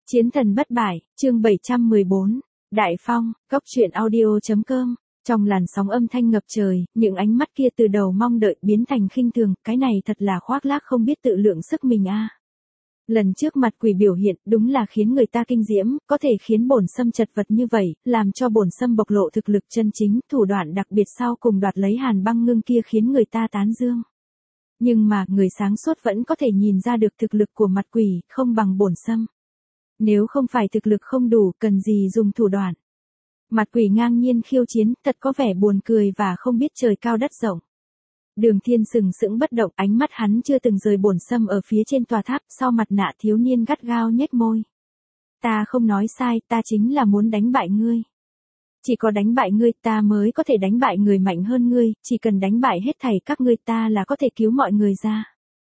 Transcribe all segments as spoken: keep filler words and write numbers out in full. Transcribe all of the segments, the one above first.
Chiến thần bất bại, chương bảy trăm mười bốn, Đại Phong, Cốc truyện audio.com. Trong làn sóng âm thanh ngập trời, những ánh mắt kia từ đầu mong đợi biến thành khinh thường, cái này thật là khoác lác không biết tự lượng sức mình a. Lần trước mặt quỷ biểu hiện đúng là khiến người ta kinh diễm, có thể khiến bổn sâm chật vật như vậy, làm cho bổn sâm bộc lộ thực lực chân chính, thủ đoạn đặc biệt sau cùng đoạt lấy hàn băng ngưng kia khiến người ta tán dương. Nhưng mà, người sáng suốt vẫn có thể nhìn ra được thực lực của mặt quỷ, không bằng bổn sâm. Nếu không phải thực lực không đủ, cần gì dùng thủ đoạn. Mặt quỷ ngang nhiên khiêu chiến, thật có vẻ buồn cười và không biết trời cao đất rộng. Đường Thiên sừng sững bất động, ánh mắt hắn chưa từng rời bổn sâm ở phía trên tòa tháp, sau mặt nạ thiếu niên gắt gao nhếch môi. Ta không nói sai, ta chính là muốn đánh bại ngươi. Chỉ có đánh bại ngươi ta mới có thể đánh bại người mạnh hơn ngươi, chỉ cần đánh bại hết thảy các ngươi ta là có thể cứu mọi người ra.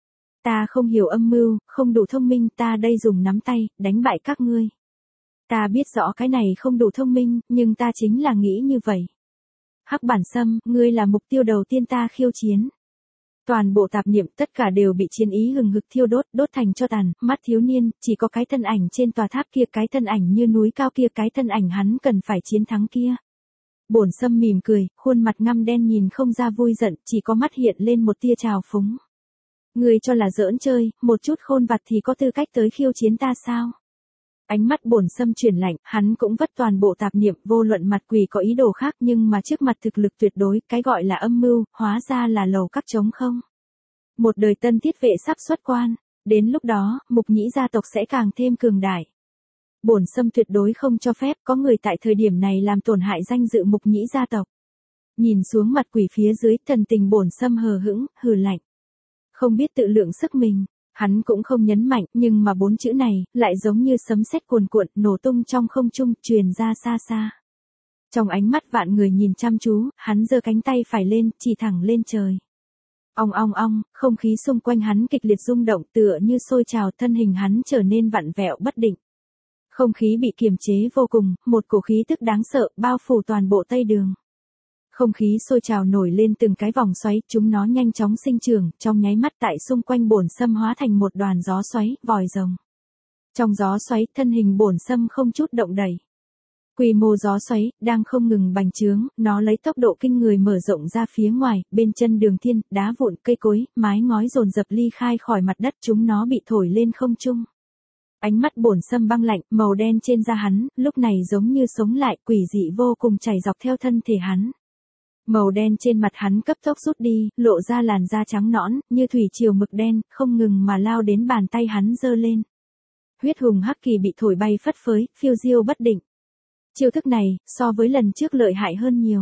Ta không hiểu âm mưu, không đủ thông minh, ta đây dùng nắm tay, đánh bại các ngươi. Ta biết rõ cái này không đủ thông minh, nhưng ta chính là nghĩ như vậy. Hắc bản sâm, ngươi là mục tiêu đầu tiên ta khiêu chiến. Toàn bộ tạp niệm tất cả đều bị chiến ý hừng hực thiêu đốt, đốt thành cho tàn, mắt thiếu niên, chỉ có cái thân ảnh trên tòa tháp kia, cái thân ảnh như núi cao kia, cái thân ảnh hắn cần phải chiến thắng kia. Bổn sâm mỉm cười, khuôn mặt ngăm đen nhìn không ra vui giận, chỉ có mắt hiện lên một tia trào phúng. Ngươi cho là giỡn chơi, một chút khôn vặt thì có tư cách tới khiêu chiến ta sao? Ánh mắt bổn sâm chuyển lạnh, hắn cũng vất toàn bộ tạp niệm, vô luận mặt quỷ có ý đồ khác nhưng mà trước mặt thực lực tuyệt đối, cái gọi là âm mưu, hóa ra là lầu các trống không. Một đời tân thiết vệ sắp xuất quan, đến lúc đó, mục nhĩ gia tộc sẽ càng thêm cường đại. Bổn sâm tuyệt đối không cho phép có người tại thời điểm này làm tổn hại danh dự mục nhĩ gia tộc. Nhìn xuống mặt quỷ phía dưới, thần tình bổn sâm hờ hững, hừ lạnh. Không biết tự lượng sức mình. Hắn cũng không nhấn mạnh, nhưng mà bốn chữ này, lại giống như sấm sét cuồn cuộn, nổ tung trong không trung, truyền ra xa xa. Trong ánh mắt vạn người nhìn chăm chú, hắn giơ cánh tay phải lên, chỉ thẳng lên trời. Ong ong ong, không khí xung quanh hắn kịch liệt rung động tựa như sôi trào, thân hình hắn trở nên vặn vẹo bất định. Không khí bị kiềm chế vô cùng, một cổ khí tức đáng sợ, bao phủ toàn bộ Tây Đường. Không khí sôi trào nổi lên từng cái vòng xoáy, chúng nó nhanh chóng sinh trưởng, trong nháy mắt tại xung quanh bổn sâm hóa thành một đoàn gió xoáy, vòi rồng. Trong gió xoáy, thân hình bổn sâm không chút động đậy. Quy mô gió xoáy, đang không ngừng bành trướng, nó lấy tốc độ kinh người mở rộng ra phía ngoài, bên chân Đường Thiên, đá vụn, cây cối, mái ngói dồn dập ly khai khỏi mặt đất, chúng nó bị thổi lên không trung. Ánh mắt bổn sâm băng lạnh, màu đen trên da hắn, lúc này giống như sống lại, quỷ dị vô cùng chảy dọc theo thân thể hắn. Màu đen trên mặt hắn cấp tốc rút đi, lộ ra làn da trắng nõn, như thủy triều mực đen, không ngừng mà lao đến bàn tay hắn giơ lên. Huyết hùng hắc kỳ bị thổi bay phất phới, phiêu diêu bất định. Chiêu thức này, so với lần trước lợi hại hơn nhiều.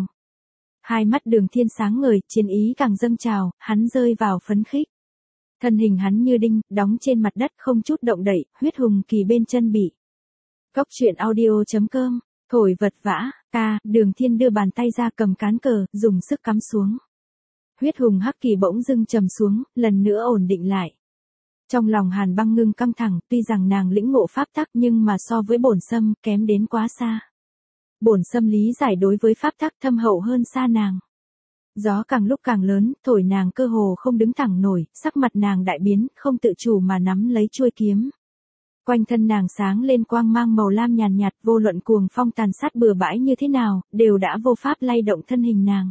Hai mắt Đường Thiên sáng ngời, chiến ý càng dâng trào, hắn rơi vào phấn khích. Thân hình hắn như đinh, đóng trên mặt đất không chút động đậy, huyết hùng kỳ bên chân bị. Cốc truyện audio.com. Thổi vật vã, ca, Đường Thiên đưa bàn tay ra cầm cán cờ, dùng sức cắm xuống. Huyết hùng hắc kỳ bỗng dưng trầm xuống, lần nữa ổn định lại. Trong lòng hàn băng ngưng căng thẳng, tuy rằng nàng lĩnh ngộ pháp tắc nhưng mà so với bổn sâm, kém đến quá xa. Bổn sâm lý giải đối với pháp tắc thâm hậu hơn xa nàng. Gió càng lúc càng lớn, thổi nàng cơ hồ không đứng thẳng nổi, sắc mặt nàng đại biến, không tự chủ mà nắm lấy chuôi kiếm. Quanh thân nàng sáng lên quang mang màu lam nhàn nhạt, vô luận cuồng phong tàn sát bừa bãi như thế nào, đều đã vô pháp lay động thân hình nàng.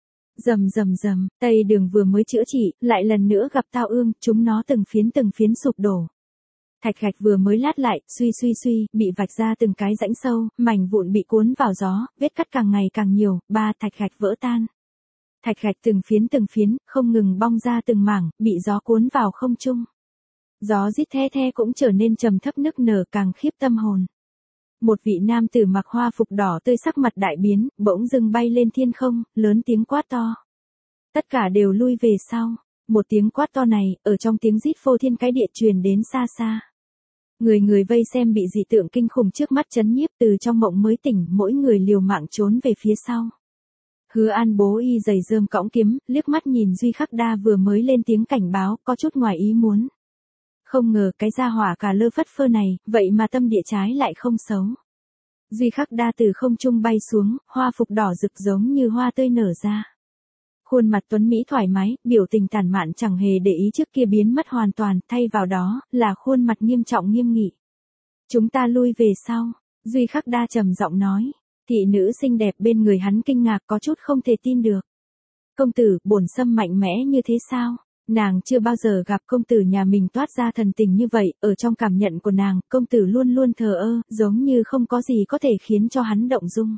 Rầm rầm rầm, Tây Đường vừa mới chữa trị, lại lần nữa gặp tao ương, chúng nó từng phiến từng phiến sụp đổ. Thạch gạch vừa mới lát lại, suy suy suy, bị vạch ra từng cái rãnh sâu, mảnh vụn bị cuốn vào gió, vết cắt càng ngày càng nhiều, ba thạch gạch vỡ tan. Thạch gạch từng phiến từng phiến, không ngừng bong ra từng mảng, bị gió cuốn vào không trung. Gió rít the the cũng trở nên trầm thấp nức nở càng khiếp tâm hồn. Một vị nam tử mặc hoa phục đỏ tươi sắc mặt đại biến, bỗng dưng bay lên thiên không, lớn tiếng quát to. Tất cả đều lui về sau. Một tiếng quát to này, ở trong tiếng rít phô thiên cái địa truyền đến xa xa. Người người vây xem bị dị tượng kinh khủng trước mắt chấn nhiếp từ trong mộng mới tỉnh, mỗi người liều mạng trốn về phía sau. Hứa An bố y giày rơm cõng kiếm, liếc mắt nhìn Duy Khắc Đa vừa mới lên tiếng cảnh báo, có chút ngoài ý muốn. Không ngờ cái gia hỏa cả lơ phất phơ này, vậy mà tâm địa trái lại không xấu. Duy Khắc Đa từ không trung bay xuống, hoa phục đỏ rực giống như hoa tươi nở ra. Khuôn mặt tuấn Mỹ thoải mái, biểu tình tản mạn chẳng hề để ý trước kia biến mất hoàn toàn, thay vào đó, là khuôn mặt nghiêm trọng nghiêm nghị. Chúng ta lui về sau, Duy Khắc Đa trầm giọng nói. Thị nữ xinh đẹp bên người hắn kinh ngạc có chút không thể tin được. Công tử, bổn sâm mạnh mẽ như thế sao? Nàng chưa bao giờ gặp công tử nhà mình toát ra thần tình như vậy, ở trong cảm nhận của nàng, công tử luôn luôn thờ ơ, giống như không có gì có thể khiến cho hắn động dung.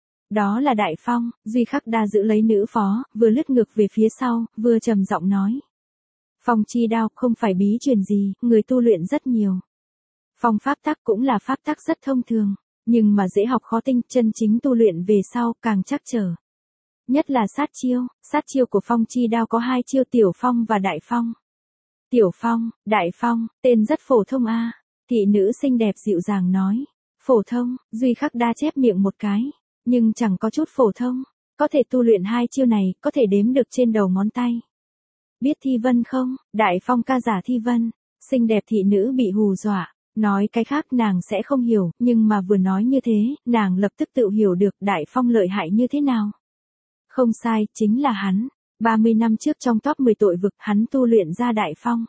Đó là Đại Phong, Duy Khắc Đa giữ lấy nữ phó, vừa lướt ngược về phía sau, vừa trầm giọng nói. Phong chi đao không phải bí truyền gì, người tu luyện rất nhiều. Phong pháp tắc cũng là pháp tắc rất thông thường, nhưng mà dễ học khó tinh, chân chính tu luyện về sau càng chắc trở. Nhất là sát chiêu, sát chiêu của Phong chi đao có hai chiêu Tiểu Phong và Đại Phong. Tiểu Phong, Đại Phong, tên rất phổ thông a. Thị nữ xinh đẹp dịu dàng nói. Phổ thông, Duy Khắc Đa chép miệng một cái, nhưng chẳng có chút phổ thông, có thể tu luyện hai chiêu này, có thể đếm được trên đầu ngón tay. Biết Thi Vân không? Đại Phong ca giả Thi Vân. Xinh đẹp thị nữ bị hù dọa, nói cái khác nàng sẽ không hiểu, nhưng mà vừa nói như thế, nàng lập tức tự hiểu được Đại Phong lợi hại như thế nào. Không sai, chính là hắn. ba mươi năm trước trong top mười tội vực, hắn tu luyện ra Đại Phong.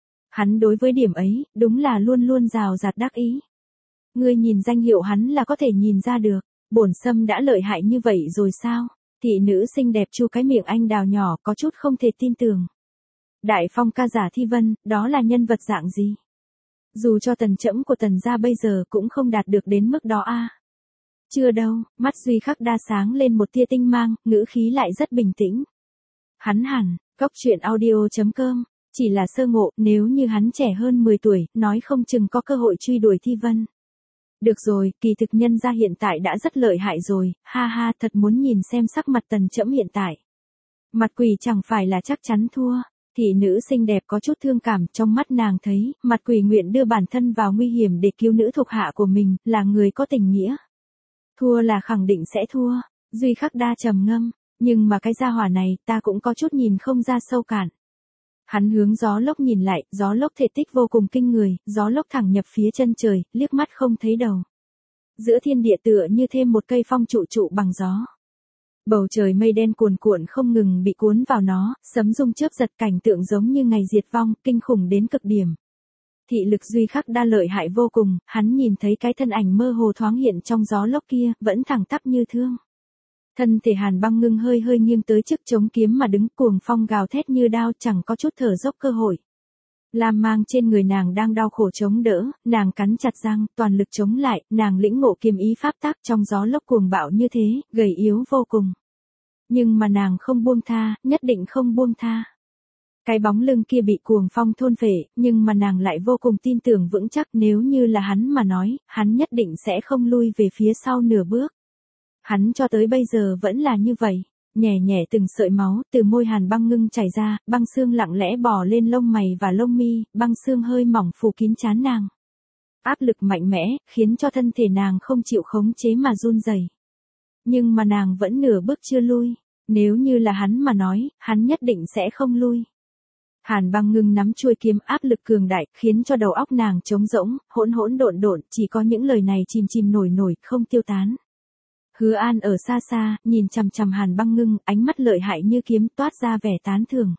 Hắn đối với điểm ấy, đúng là luôn luôn rào rạt đắc ý. Ngươi nhìn danh hiệu hắn là có thể nhìn ra được, bổn sâm đã lợi hại như vậy rồi sao? Thị nữ xinh đẹp chu cái miệng anh đào nhỏ có chút không thể tin tưởng. Đại Phong ca giả Thi Vân, đó là nhân vật dạng gì? Dù cho tần trẫm của tần gia bây giờ cũng không đạt được đến mức đó a. Chưa đâu, mắt Duy Khắc Đa sáng lên một tia tinh mang, ngữ khí lại rất bình tĩnh. Hắn hẳn, cốc truyện audio chấm com, chỉ là sơ ngộ, nếu như hắn trẻ hơn mười tuổi, nói không chừng có cơ hội truy đuổi Thi Vân. Được rồi, kỳ thực nhân gia hiện tại đã rất lợi hại rồi, ha ha, thật muốn nhìn xem sắc mặt tần trẫm hiện tại. Mặt quỷ chẳng phải là chắc chắn thua. Thị nữ xinh đẹp có chút thương cảm, trong mắt nàng thấy, mặt quỷ nguyện đưa bản thân vào nguy hiểm để cứu nữ thuộc hạ của mình, là người có tình nghĩa. Thua là khẳng định sẽ thua, Duy Khắc Đa trầm ngâm, nhưng mà cái gia hỏa này ta cũng có chút nhìn không ra sâu cạn. Hắn hướng gió lốc nhìn lại, gió lốc thể tích vô cùng kinh người, gió lốc thẳng nhập phía chân trời, liếc mắt không thấy đầu. Giữa thiên địa tựa như thêm một cây phong trụ trụ bằng gió. Bầu trời mây đen cuồn cuộn không ngừng bị cuốn vào nó, sấm rung chớp giật, cảnh tượng giống như ngày diệt vong, kinh khủng đến cực điểm. Thị lực Duy Khắc Đa lợi hại vô cùng, hắn nhìn thấy cái thân ảnh mơ hồ thoáng hiện trong gió lốc kia, vẫn thẳng tắp như thương. Thân thể Hàn Băng Ngưng hơi hơi nghiêng tới trước chống kiếm mà đứng, cuồng phong gào thét như đao, chẳng có chút thở dốc cơ hội. Lam mang trên người nàng đang đau khổ chống đỡ, nàng cắn chặt răng, toàn lực chống lại, nàng lĩnh ngộ kiếm ý pháp tác trong gió lốc cuồng bạo như thế, gầy yếu vô cùng. Nhưng mà nàng không buông tha, nhất định không buông tha. Cái bóng lưng kia bị cuồng phong thôn phệ, nhưng mà nàng lại vô cùng tin tưởng vững chắc, nếu như là hắn mà nói, hắn nhất định sẽ không lui về phía sau nửa bước. Hắn cho tới bây giờ vẫn là như vậy, nhẹ nhẹ từng sợi máu từ môi Hàn Băng Ngưng chảy ra, băng xương lặng lẽ bò lên lông mày và lông mi, băng xương hơi mỏng phủ kín trán nàng. Áp lực mạnh mẽ, khiến cho thân thể nàng không chịu khống chế mà run rẩy. Nhưng mà nàng vẫn nửa bước chưa lui, nếu như là hắn mà nói, hắn nhất định sẽ không lui. Hàn Băng Ngưng nắm chuôi kiếm, áp lực cường đại, khiến cho đầu óc nàng trống rỗng, hỗn hỗn độn độn, chỉ có những lời này chìm chìm nổi nổi, không tiêu tán. Hứa An ở xa xa, nhìn chằm chằm Hàn Băng Ngưng, ánh mắt lợi hại như kiếm, toát ra vẻ tán thưởng.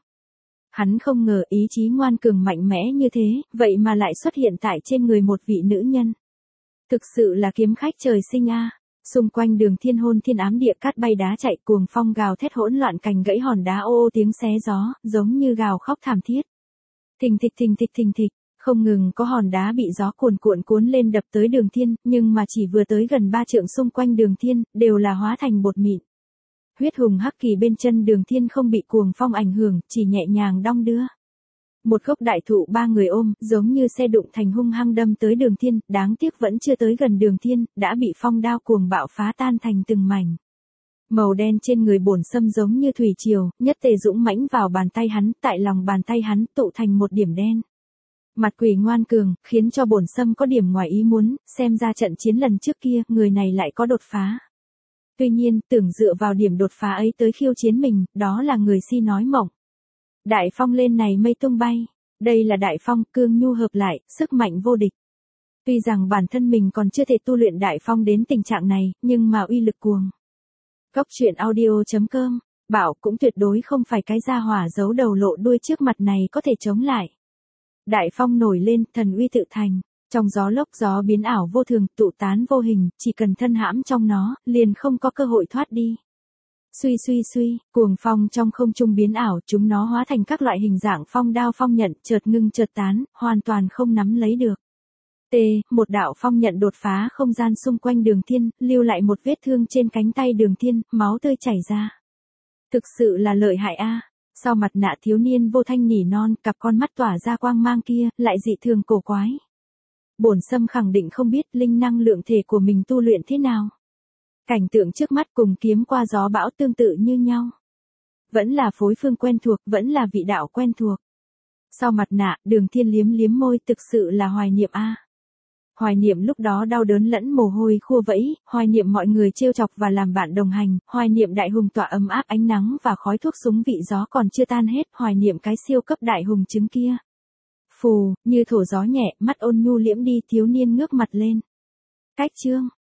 Hắn không ngờ ý chí ngoan cường mạnh mẽ như thế, vậy mà lại xuất hiện tại trên người một vị nữ nhân. Thực sự là kiếm khách trời sinh a. Xung quanh Đường Thiên hôn thiên ám địa, cát bay đá chạy, cuồng phong gào thét hỗn loạn, cành gãy hòn đá ô ô tiếng xé gió, giống như gào khóc thảm thiết. Thình thịch thình thịch thình thịch, không ngừng có hòn đá bị gió cuồn cuộn cuốn lên đập tới Đường Thiên, nhưng mà chỉ vừa tới gần ba trượng xung quanh Đường Thiên, đều là hóa thành bột mịn. Huyết hùng hắc kỳ bên chân Đường Thiên không bị cuồng phong ảnh hưởng, chỉ nhẹ nhàng đong đưa. Một gốc đại thụ ba người ôm, giống như xe đụng thành hung hăng đâm tới Đường Thiên, đáng tiếc vẫn chưa tới gần Đường Thiên, đã bị phong đao cuồng bạo phá tan thành từng mảnh. Màu đen trên người bổn sâm giống như thủy triều, nhất tề dũng mãnh vào bàn tay hắn, tại lòng bàn tay hắn tụ thành một điểm đen. Mặt quỷ ngoan cường, khiến cho bổn sâm có điểm ngoài ý muốn, xem ra trận chiến lần trước kia, người này lại có đột phá. Tuy nhiên, tưởng dựa vào điểm đột phá ấy tới khiêu chiến mình, đó là người si nói mộng. Đại phong lên này mây tung bay, đây là đại phong, cương nhu hợp lại, sức mạnh vô địch. Tuy rằng bản thân mình còn chưa thể tu luyện đại phong đến tình trạng này, nhưng mà uy lực cuồng. Cốc truyện audio chấm com, bảo cũng tuyệt đối không phải cái gia hỏa giấu đầu lộ đuôi trước mặt này có thể chống lại. Đại phong nổi lên, thần uy tự thành. Trong gió lốc gió biến ảo vô thường, tụ tán vô hình, chỉ cần thân hãm trong nó, liền không có cơ hội thoát đi. Suy suy suy, cuồng phong trong không trung biến ảo, chúng nó hóa thành các loại hình dạng phong đao phong nhận, chợt ngưng chợt tán, hoàn toàn không nắm lấy được. T, một đạo phong nhận đột phá không gian xung quanh Đường Thiên, lưu lại một vết thương trên cánh tay Đường Thiên, máu tươi chảy ra. Thực sự là lợi hại a. Sau mặt nạ thiếu niên vô thanh nỉ non, cặp con mắt tỏa ra quang mang kia, lại dị thường cổ quái. Bổn Sâm khẳng định không biết linh năng lượng thể của mình tu luyện thế nào. Cảnh tượng trước mắt cùng kiếm qua gió bão tương tự như nhau. Vẫn là phối phương quen thuộc, vẫn là vị đạo quen thuộc. Sau mặt nạ, Đường Thiên liếm liếm môi, thực sự là hoài niệm a. Hoài niệm lúc đó đau đớn lẫn mồ hôi khua vẫy, hoài niệm mọi người trêu chọc và làm bạn đồng hành, hoài niệm đại hùng tỏa ấm áp ánh nắng và khói thuốc súng vị gió còn chưa tan hết, hoài niệm cái siêu cấp đại hùng trứng kia. Phù, như thổ gió nhẹ, mắt ôn nhu liễm đi, thiếu niên ngước mặt lên. Cách chương